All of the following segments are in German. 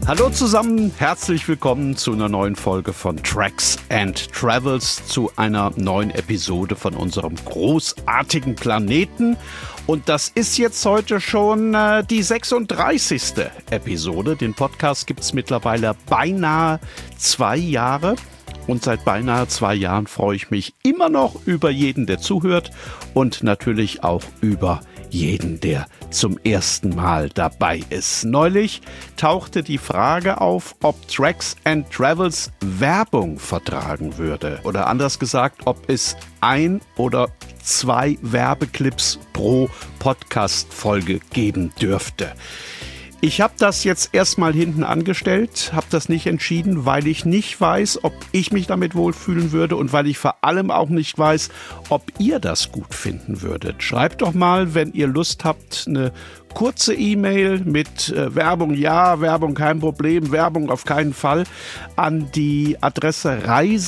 Hallo zusammen, herzlich willkommen zu einer neuen Folge von Tracks and Travels, zu einer neuen Episode von unserem großartigen Planeten. Und das ist jetzt heute schon die 36. Episode. Den Podcast gibt es mittlerweile beinahe 2 Jahre. Und seit beinahe 2 Jahren freue ich mich immer noch über jeden, der zuhört und natürlich auch über jeden, der zum ersten Mal dabei ist. Neulich tauchte die Frage auf, ob Tracks and Travels Werbung vertragen würde. Oder anders gesagt, ob es 1 oder 2 Werbeclips pro Podcast-Folge geben dürfte. Ich habe das jetzt erstmal hinten angestellt, habe das nicht entschieden, weil ich nicht weiß, ob ich mich damit wohlfühlen würde und weil ich vor allem auch nicht weiß, ob ihr das gut finden würdet. Schreibt doch mal, wenn ihr Lust habt, eine kurze E-Mail mit Werbung ja, Werbung kein Problem, Werbung auf keinen Fall, an die Adresse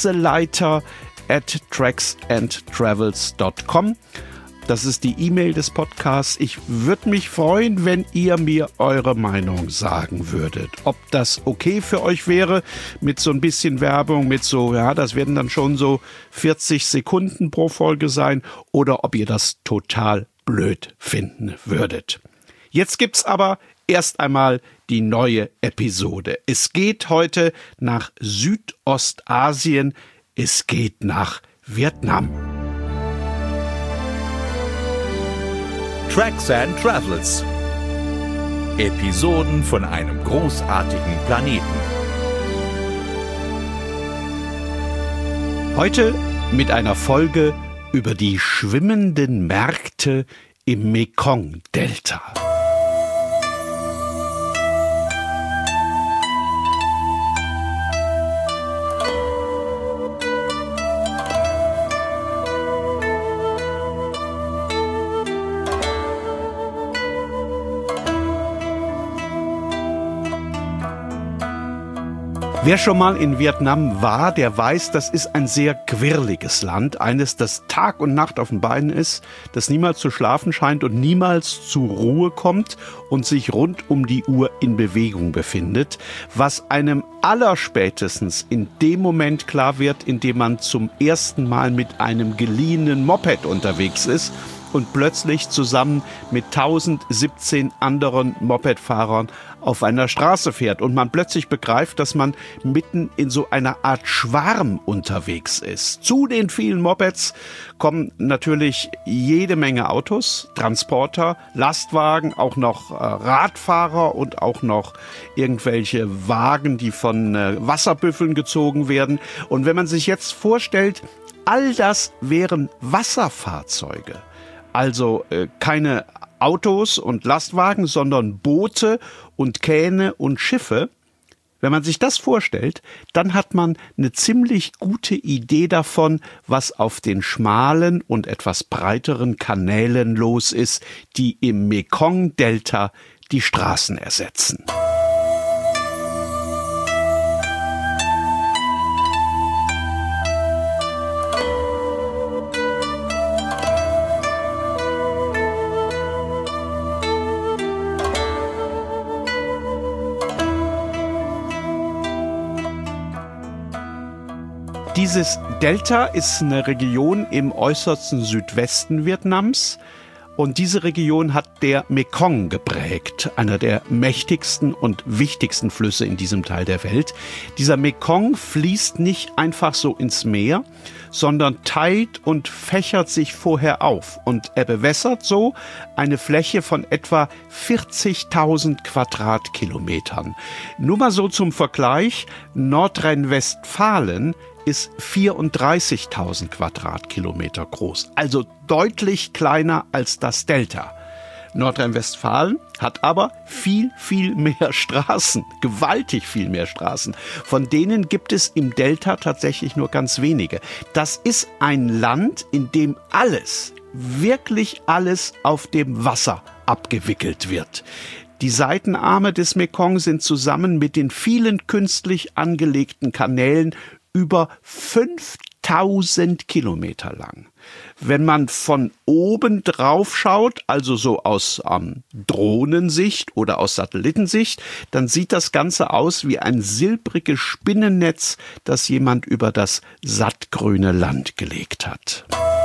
reiseleiter@tracksandtravels.com. Das ist die E-Mail des Podcasts. Ich würde mich freuen, wenn ihr mir eure Meinung sagen würdet. Ob das okay für euch wäre mit so ein bisschen Werbung, mit so, ja, das werden dann schon so 40 Sekunden pro Folge sein, oder ob ihr das total blöd finden würdet. Jetzt gibt's aber erst einmal die neue Episode. Es geht heute nach Südostasien. Es geht nach Vietnam. Tracks and Travels. Episoden von einem großartigen Planeten. Heute mit einer Folge über die schwimmenden Märkte im Mekong-Delta. Wer schon mal in Vietnam war, der weiß, das ist ein sehr quirliges Land. Eines, das Tag und Nacht auf den Beinen ist, das niemals zu schlafen scheint und niemals zur Ruhe kommt und sich rund um die Uhr in Bewegung befindet. Was einem allerspätestens in dem Moment klar wird, in dem man zum ersten Mal mit einem geliehenen Moped unterwegs ist und plötzlich zusammen mit 1017 anderen Mopedfahrern auf einer Straße fährt und man plötzlich begreift, dass man mitten in so einer Art Schwarm unterwegs ist. Zu den vielen Mopeds kommen natürlich jede Menge Autos, Transporter, Lastwagen, auch noch Radfahrer und auch noch irgendwelche Wagen, die von Wasserbüffeln gezogen werden. Und wenn man sich jetzt vorstellt, all das wären Wasserfahrzeuge. Also keine Autos und Lastwagen, sondern Boote und Kähne und Schiffe. Wenn man sich das vorstellt, dann hat man eine ziemlich gute Idee davon, was auf den schmalen und etwas breiteren Kanälen los ist, die im Mekong-Delta die Straßen ersetzen. Dieses Delta ist eine Region im äußersten Südwesten Vietnams und diese Region hat der Mekong geprägt, einer der mächtigsten und wichtigsten Flüsse in diesem Teil der Welt. Dieser Mekong fließt nicht einfach so ins Meer, sondern teilt und fächert sich vorher auf und er bewässert so eine Fläche von etwa 40.000 Quadratkilometern. Nur mal so zum Vergleich, Nordrhein-Westfalen ist 34.000 Quadratkilometer groß, also deutlich kleiner als das Delta. Nordrhein-Westfalen hat aber viel, viel mehr Straßen, gewaltig viel mehr Straßen. Von denen gibt es im Delta tatsächlich nur ganz wenige. Das ist ein Land, in dem alles, wirklich alles auf dem Wasser abgewickelt wird. Die Seitenarme des Mekong sind zusammen mit den vielen künstlich angelegten Kanälen über 5000 1000 Kilometer lang. Wenn man von oben drauf schaut, also so aus Drohnensicht oder aus Satellitensicht, dann sieht das Ganze aus wie ein silbriges Spinnennetz, das jemand über das sattgrüne Land gelegt hat.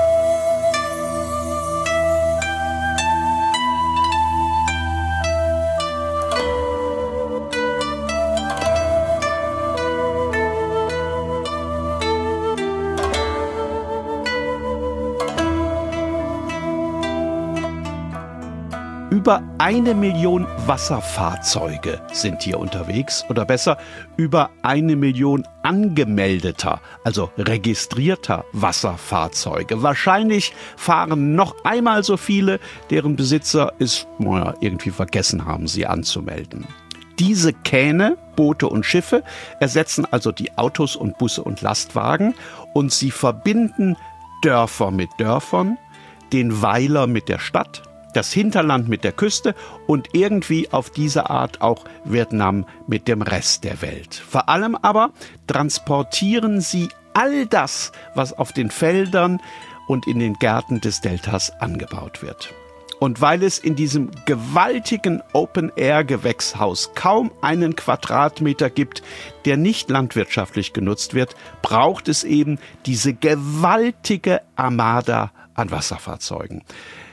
Über 1 Million Wasserfahrzeuge sind hier unterwegs, oder besser, über 1 Million angemeldeter, also registrierter Wasserfahrzeuge. Wahrscheinlich fahren noch einmal so viele, deren Besitzer es irgendwie vergessen haben, sie anzumelden. Diese Kähne, Boote und Schiffe ersetzen also die Autos und Busse und Lastwagen und sie verbinden Dörfer mit Dörfern, den Weiler mit der Stadt, das Hinterland mit der Küste und irgendwie auf diese Art auch Vietnam mit dem Rest der Welt. Vor allem aber transportieren sie all das, was auf den Feldern und in den Gärten des Deltas angebaut wird. Und weil es in diesem gewaltigen Open-Air-Gewächshaus kaum einen Quadratmeter gibt, der nicht landwirtschaftlich genutzt wird, braucht es eben diese gewaltige Armada an Wasserfahrzeugen.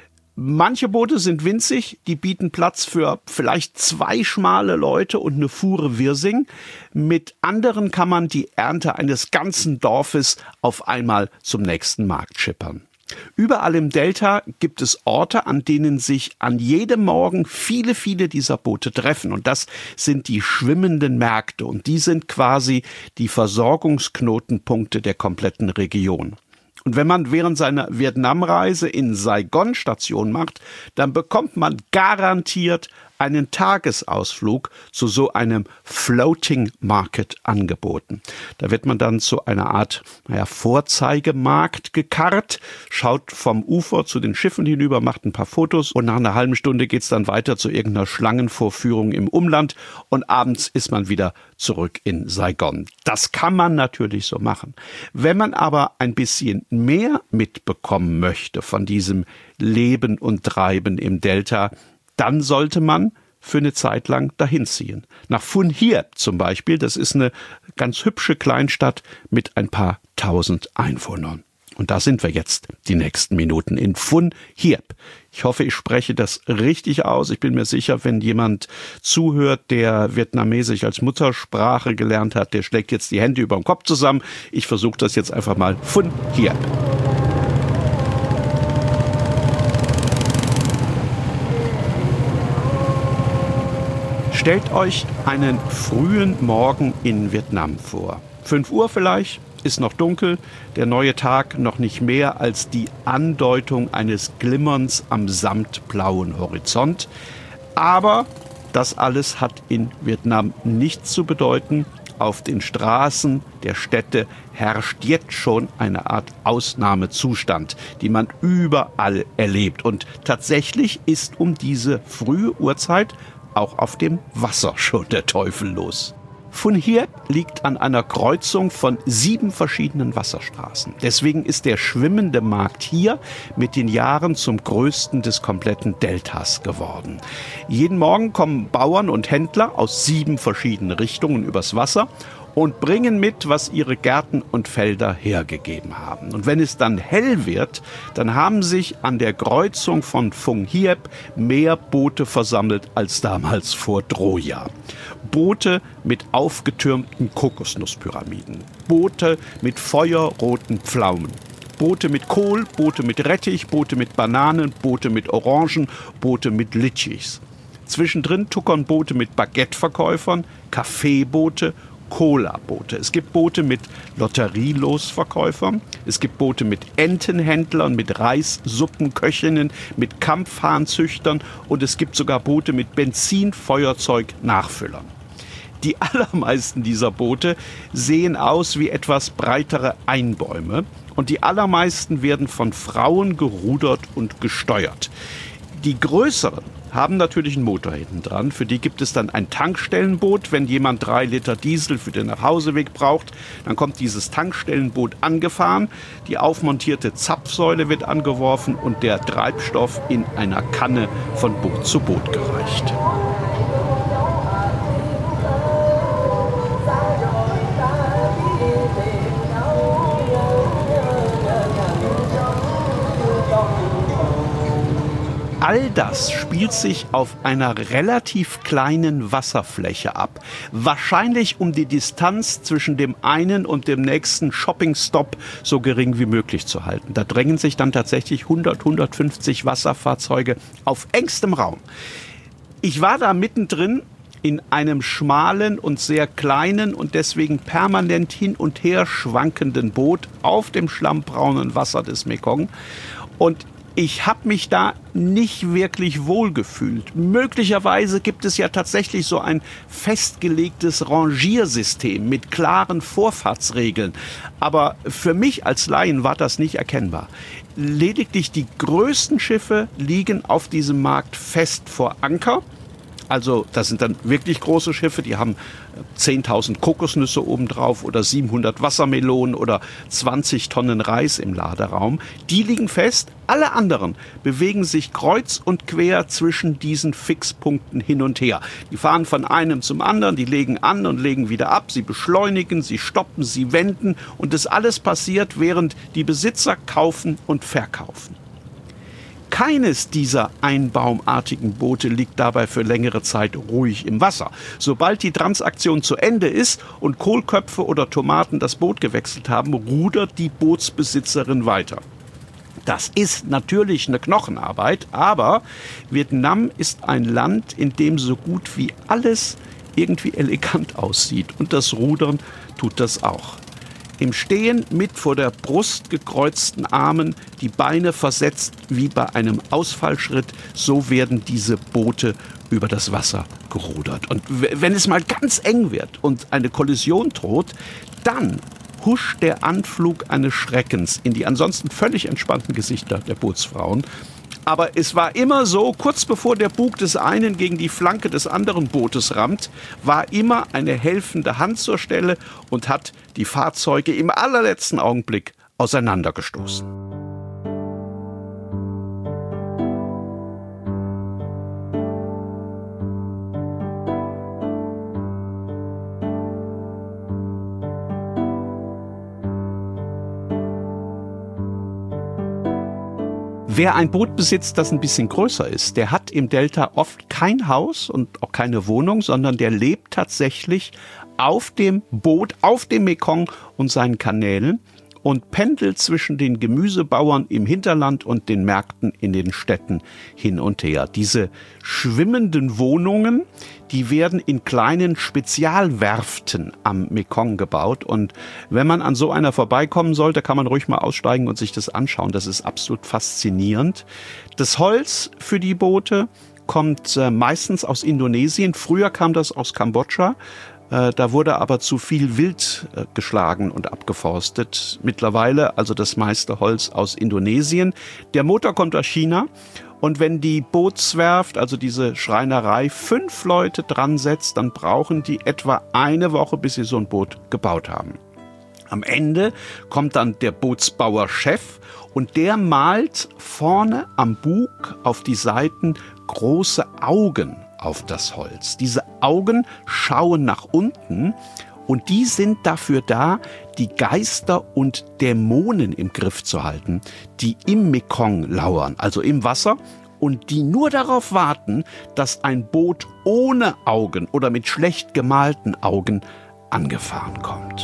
Manche Boote sind winzig, die bieten Platz für vielleicht 2 schmale Leute und eine Fuhre Wirsing. Mit anderen kann man die Ernte eines ganzen Dorfes auf einmal zum nächsten Markt schippern. Überall im Delta gibt es Orte, an denen sich an jedem Morgen viele dieser Boote treffen. Und das sind die schwimmenden Märkte. Und die sind quasi die Versorgungsknotenpunkte der kompletten Region. Und wenn man während seiner Vietnamreise in Saigon Station macht, dann bekommt man garantiert einen Tagesausflug zu so einem Floating Market angeboten. Da wird man dann zu einer Art Vorzeigemarkt gekarrt, schaut vom Ufer zu den Schiffen hinüber, macht ein paar Fotos und nach einer halben Stunde geht's dann weiter zu irgendeiner Schlangenvorführung im Umland und abends ist man wieder zurück in Saigon. Das kann man natürlich so machen. Wenn man aber ein bisschen mehr mitbekommen möchte von diesem Leben und Treiben im Delta, dann sollte man für eine Zeit lang dahin ziehen. Nach Phu Hiep zum Beispiel, das ist eine ganz hübsche Kleinstadt mit ein paar 1000 Einwohnern. Und da sind wir jetzt die nächsten Minuten in Phu Hiep. Ich hoffe, ich spreche das richtig aus. Ich bin mir sicher, wenn jemand zuhört, der Vietnamesisch als Muttersprache gelernt hat, der schlägt jetzt die Hände über dem Kopf zusammen. Ich versuche das jetzt einfach mal. Phu Hiep. Stellt euch einen frühen Morgen in Vietnam vor. 5 Uhr vielleicht, ist noch dunkel, der neue Tag noch nicht mehr als die Andeutung eines Glimmerns am samtblauen Horizont. Aber das alles hat in Vietnam nichts zu bedeuten. Auf den Straßen der Städte herrscht jetzt schon eine Art Ausnahmezustand, die man überall erlebt. Und tatsächlich ist um diese frühe Uhrzeit auch auf dem Wasser schon der Teufel los. Phu Hiep liegt an einer Kreuzung von 7 verschiedenen Wasserstraßen. Deswegen ist der schwimmende Markt hier mit den Jahren zum größten des kompletten Deltas geworden. Jeden Morgen kommen Bauern und Händler aus 7 verschiedenen Richtungen übers Wasser und bringen mit, was ihre Gärten und Felder hergegeben haben. Und wenn es dann hell wird, dann haben sich an der Kreuzung von Phu Hiep mehr Boote versammelt als damals vor Troja. Boote mit aufgetürmten Kokosnusspyramiden, Boote mit feuerroten Pflaumen, Boote mit Kohl, Boote mit Rettich, Boote mit Bananen, Boote mit Orangen, Boote mit Litschis. Zwischendrin tuckern Boote mit Baguetteverkäufern, Kaffeeboote, Cola-Boote. Es gibt Boote mit Lotterielosverkäufern, es gibt Boote mit Entenhändlern, mit Reissuppenköchinnen, mit Kampfhahnzüchtern und es gibt sogar Boote mit Benzinfeuerzeug-Nachfüllern. Die allermeisten dieser Boote sehen aus wie etwas breitere Einbäume und die allermeisten werden von Frauen gerudert und gesteuert. Die größeren haben natürlich einen Motor hinten dran. Für die gibt es dann ein Tankstellenboot. Wenn jemand 3 Liter Diesel für den Nachhauseweg braucht, dann kommt dieses Tankstellenboot angefahren. Die aufmontierte Zapfsäule wird angeworfen und der Treibstoff in einer Kanne von Boot zu Boot gereicht. All das spielt sich auf einer relativ kleinen Wasserfläche ab. Wahrscheinlich um die Distanz zwischen dem einen und dem nächsten Shoppingstop so gering wie möglich zu halten. Da drängen sich dann tatsächlich 150 Wasserfahrzeuge auf engstem Raum. Ich war da mittendrin in einem schmalen und sehr kleinen und deswegen permanent hin und her schwankenden Boot auf dem schlammbraunen Wasser des Mekong. Und ich habe mich da nicht wirklich wohl gefühlt. Möglicherweise gibt es ja tatsächlich so ein festgelegtes Rangiersystem mit klaren Vorfahrtsregeln. Aber für mich als Laien war das nicht erkennbar. Lediglich die größten Schiffe liegen auf diesem Markt fest vor Anker. Also das sind dann wirklich große Schiffe, die haben 10.000 Kokosnüsse obendrauf oder 700 Wassermelonen oder 20 Tonnen Reis im Laderaum. Die liegen fest. Alle anderen bewegen sich kreuz und quer zwischen diesen Fixpunkten hin und her. Die fahren von einem zum anderen, die legen an und legen wieder ab. Sie beschleunigen, sie stoppen, sie wenden. Und das alles passiert, während die Besitzer kaufen und verkaufen. Keines dieser einbaumartigen Boote liegt dabei für längere Zeit ruhig im Wasser. Sobald die Transaktion zu Ende ist und Kohlköpfe oder Tomaten das Boot gewechselt haben, rudert die Bootsbesitzerin weiter. Das ist natürlich eine Knochenarbeit, aber Vietnam ist ein Land, in dem so gut wie alles irgendwie elegant aussieht. Und das Rudern tut das auch. Im Stehen mit vor der Brust gekreuzten Armen, die Beine versetzt wie bei einem Ausfallschritt, so werden diese Boote über das Wasser gerudert. Und wenn es mal ganz eng wird und eine Kollision droht, dann huscht der Anflug eines Schreckens in die ansonsten völlig entspannten Gesichter der Bootsfrauen. Aber es war immer so, kurz bevor der Bug des einen gegen die Flanke des anderen Bootes rammt, war immer eine helfende Hand zur Stelle und hat die Fahrzeuge im allerletzten Augenblick auseinandergestoßen. Wer ein Boot besitzt, das ein bisschen größer ist, der hat im Delta oft kein Haus und auch keine Wohnung, sondern der lebt tatsächlich auf dem Boot, auf dem Mekong und seinen Kanälen und pendelt zwischen den Gemüsebauern im Hinterland und den Märkten in den Städten hin und her. Diese schwimmenden Wohnungen, die werden in kleinen Spezialwerften am Mekong gebaut. Und wenn man an so einer vorbeikommen sollte, kann man ruhig mal aussteigen und sich das anschauen. Das ist absolut faszinierend. Das Holz für die Boote kommt meistens aus Indonesien. Früher kam das aus Kambodscha. Da wurde aber zu viel Wild geschlagen und abgeforstet. Mittlerweile also das meiste Holz aus Indonesien. Der Motor kommt aus China. Und wenn die Bootswerft, also diese Schreinerei, 5 Leute dran setzt, dann brauchen die etwa eine Woche, bis sie so ein Boot gebaut haben. Am Ende kommt dann der Bootsbauer-Chef und der malt vorne am Bug auf die Seiten große Augen auf das Holz. Diese Augen schauen nach unten und die sind dafür da, die Geister und Dämonen im Griff zu halten, die im Mekong lauern, also im Wasser, und die nur darauf warten, dass ein Boot ohne Augen oder mit schlecht gemalten Augen angefahren kommt.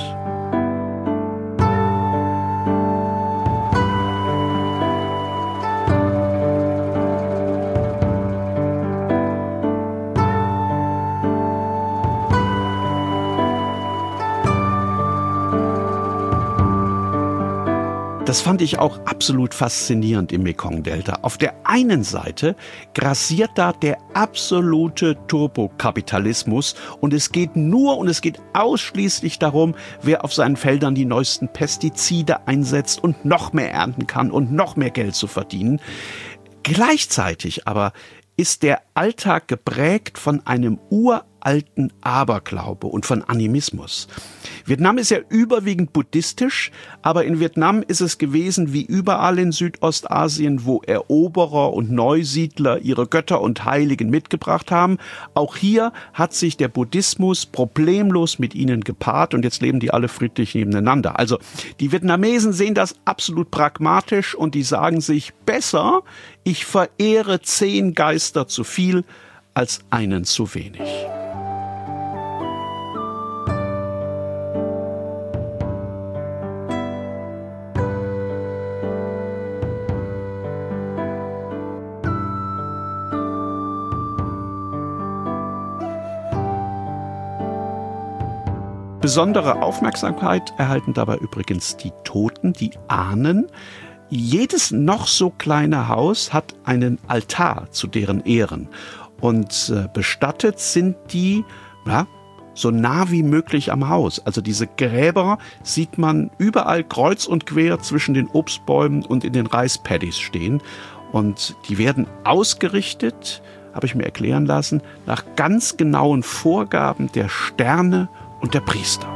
Das fand ich auch absolut faszinierend im Mekong-Delta. Auf der einen Seite grassiert da der absolute Turbokapitalismus und es geht ausschließlich darum, wer auf seinen Feldern die neuesten Pestizide einsetzt und noch mehr ernten kann und noch mehr Geld zu verdienen. Gleichzeitig aber ist der Alltag geprägt von einem uralten Aberglaube und von Animismus. Vietnam ist ja überwiegend buddhistisch, aber in Vietnam ist es gewesen wie überall in Südostasien, wo Eroberer und Neusiedler ihre Götter und Heiligen mitgebracht haben. Auch hier hat sich der Buddhismus problemlos mit ihnen gepaart und jetzt leben die alle friedlich nebeneinander. Also die Vietnamesen sehen das absolut pragmatisch und die sagen sich, besser, ich verehre 10 Geister zu viel als einen zu wenig. Besondere Aufmerksamkeit erhalten dabei übrigens die Toten, die Ahnen. Jedes noch so kleine Haus hat einen Altar zu deren Ehren. Und bestattet sind die, so nah wie möglich am Haus. Also diese Gräber sieht man überall kreuz und quer zwischen den Obstbäumen und in den Reispaddies stehen. Und die werden ausgerichtet, habe ich mir erklären lassen, nach ganz genauen Vorgaben der Sterne und der Priester.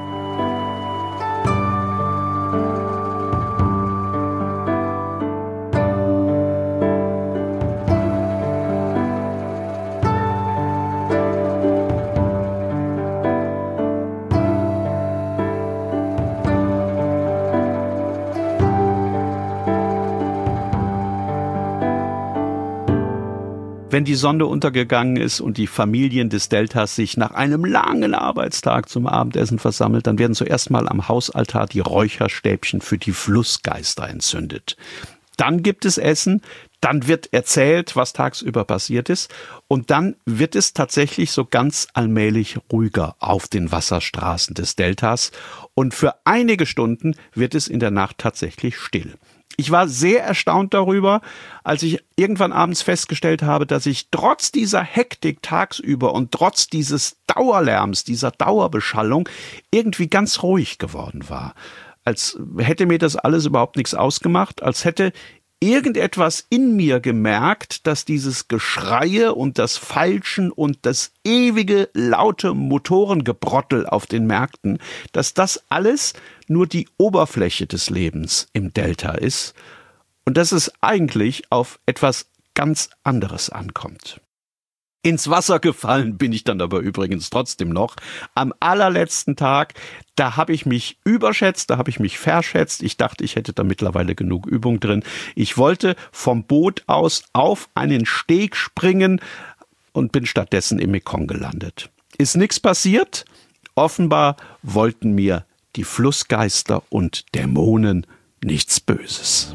Wenn die Sonne untergegangen ist und die Familien des Deltas sich nach einem langen Arbeitstag zum Abendessen versammelt, dann werden zuerst mal am Hausaltar die Räucherstäbchen für die Flussgeister entzündet. Dann gibt es Essen, dann wird erzählt, was tagsüber passiert ist und dann wird es tatsächlich so ganz allmählich ruhiger auf den Wasserstraßen des Deltas und für einige Stunden wird es in der Nacht tatsächlich still. Ich war sehr erstaunt darüber, als ich irgendwann abends festgestellt habe, dass ich trotz dieser Hektik tagsüber und trotz dieses Dauerlärms, dieser Dauerbeschallung irgendwie ganz ruhig geworden war. Als hätte mir das alles überhaupt nichts ausgemacht, als hätte irgendetwas in mir gemerkt, dass dieses Geschreie und das Feilschen und das ewige laute Motorengebrottel auf den Märkten, dass das alles nur die Oberfläche des Lebens im Delta ist und dass es eigentlich auf etwas ganz anderes ankommt. Ins Wasser gefallen bin ich dann aber übrigens trotzdem noch. Am allerletzten Tag, da habe ich mich überschätzt, da habe ich mich verschätzt. Ich dachte, ich hätte da mittlerweile genug Übung drin. Ich wollte vom Boot aus auf einen Steg springen und bin stattdessen im Mekong gelandet. Ist nichts passiert? Offenbar wollten mir die Flussgeister und Dämonen nichts Böses.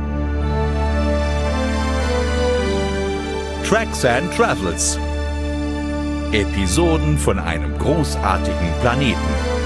Tracks and Travels. Episoden von einem großartigen Planeten.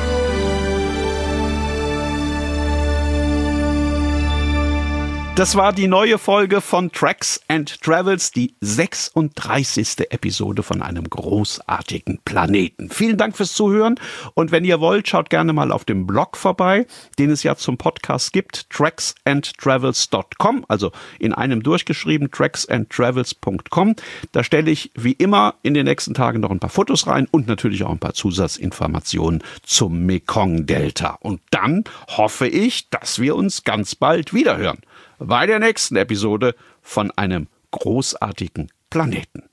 Das war die neue Folge von Tracks and Travels, die 36. Episode von einem großartigen Planeten. Vielen Dank fürs Zuhören und wenn ihr wollt, schaut gerne mal auf dem Blog vorbei, den es ja zum Podcast gibt, tracksandtravels.com, also in einem durchgeschrieben, tracksandtravels.com. Da stelle ich wie immer in den nächsten Tagen noch ein paar Fotos rein und natürlich auch ein paar Zusatzinformationen zum Mekong-Delta. Und dann hoffe ich, dass wir uns ganz bald wiederhören bei der nächsten Episode von einem großartigen Planeten.